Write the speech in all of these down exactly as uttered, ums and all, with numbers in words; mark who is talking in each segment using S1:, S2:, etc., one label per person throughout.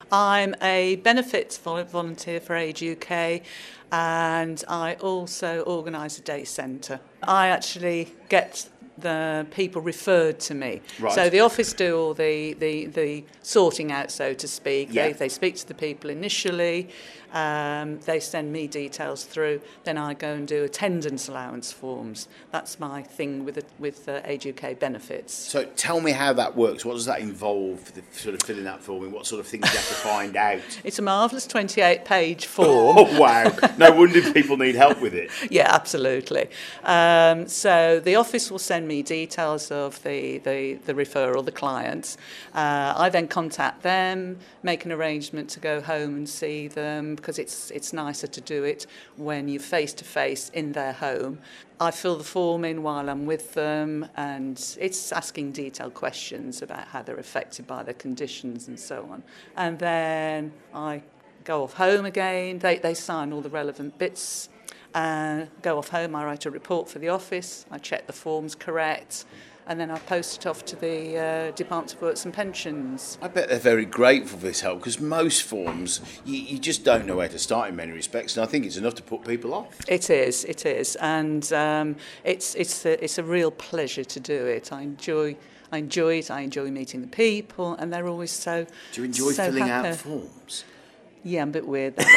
S1: I'm a benefits vol- volunteer for Age U K, and I also organise a day centre. I actually get the people referred to me.
S2: Right.
S1: So the office do all the, the, the sorting out, so to speak.
S2: Yeah.
S1: They, they speak to the people initially, um, they send me details through, then I go and do attendance allowance forms. That's my thing with the, with uh, Age U K benefits.
S2: So tell me how that works. What does that involve, the, sort of filling that form in? What sort of things do you have to find out?
S1: It's a marvellous twenty-eight page form.
S2: Oh, wow. No wonder people need help with it.
S1: Yeah, absolutely. Um, so the office will send me details of the, the, the referral, the clients. Uh, I then contact them, make an arrangement to go home and see them, because it's it's nicer to do it when you're face-to-face in their home. I fill the form in while I'm with them, and it's asking detailed questions about how they're affected by their conditions and so on. And then I go off home again. They, they sign all the relevant bits. Uh, go off home, I write a report for the office, I check the form's correct, and then I post it off to the uh, Department of Works and Pensions.
S2: I bet they're very grateful for this help, because most forms, you, you just don't know where to start in many respects, and I think it's enough to put people off.
S1: It is, it is, and um, it's it's a, it's a real pleasure to do it. I enjoy I enjoy it. I enjoy meeting the people, and they're always so.
S2: Do you enjoy
S1: so
S2: filling
S1: happy.
S2: out forms?
S1: Yeah, I'm a bit weird that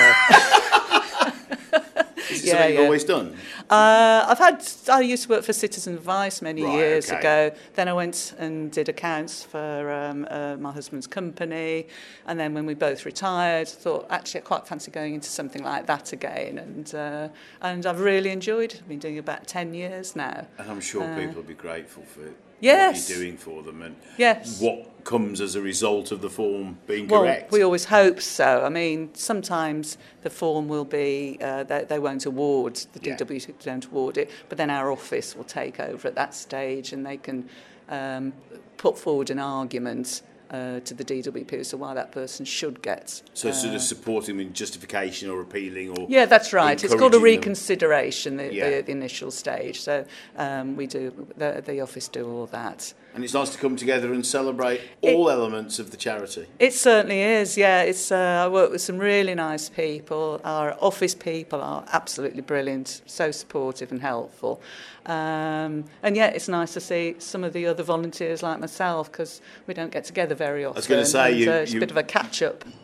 S1: way.
S2: Is it
S1: Yeah,
S2: something you've
S1: yeah.
S2: always done?
S1: Uh, I've had. I used to work for Citizen Advice many
S2: Right,
S1: years
S2: okay.
S1: ago. Then I went and did accounts for um, uh, my husband's company, and then when we both retired, thought actually I quite fancy going into something like that again, and uh, and I've really enjoyed it. I've been doing it about ten years now.
S2: And I'm sure
S1: Uh,
S2: people will be grateful for
S1: Yes.
S2: what you're doing for them, and
S1: Yes.
S2: what comes as a result of the form being
S1: Well,
S2: correct.
S1: we always hope so. I mean, sometimes the form will be, uh, they, they won't award, the
S2: Yeah.
S1: D W P don't award it, but then our office will take over at that stage, and they can um, put forward an argument uh, to the D W P as to why that person should get.
S2: So
S1: uh,
S2: sort of supporting them in justification or appealing or...
S1: Yeah, that's right. It's called a
S2: encouraging them.
S1: reconsideration, the,
S2: Yeah.
S1: the, the initial stage. So um, we do, the, the office do all that.
S2: And it's nice to come together and celebrate all elements of the charity.
S1: It certainly is, yeah. It's uh, I work with some really nice people. Our office people are absolutely brilliant, so supportive and helpful. Um, and yeah, it's nice to see some of the other volunteers like myself, because we don't get together very often.
S2: was gonna say,
S1: and,
S2: you-
S1: uh, it's
S2: you-
S1: a bit of a catch-up.